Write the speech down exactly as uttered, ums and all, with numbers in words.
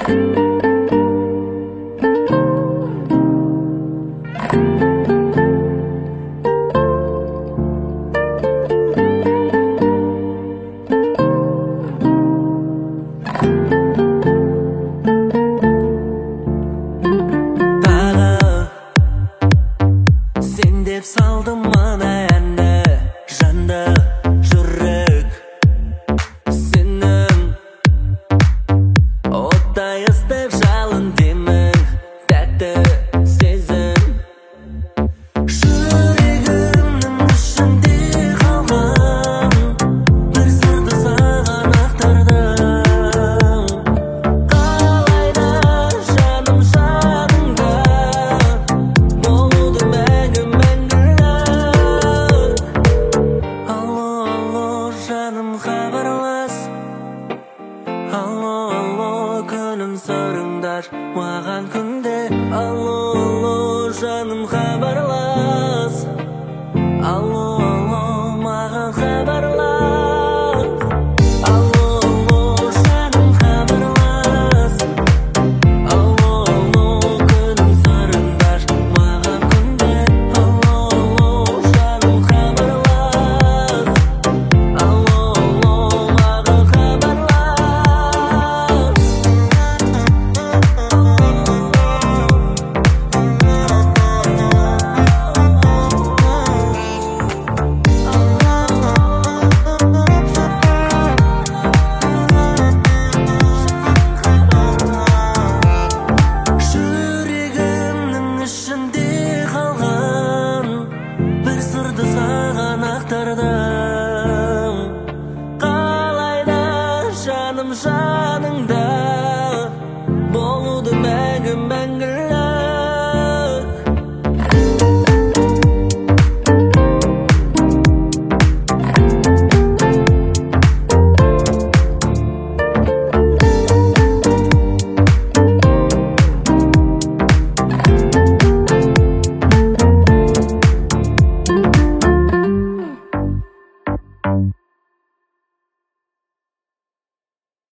Деп салдым мына әнді жанды жүрек сенің оттай ыстық жалын демің тәтті сезім жүрегімнің ішінде қалған бір сырды саған ақтардым қалайда жаным жаныңда болуды мәңгі жаным хабарлас алло алло күнім сырыңдар маған күнде алло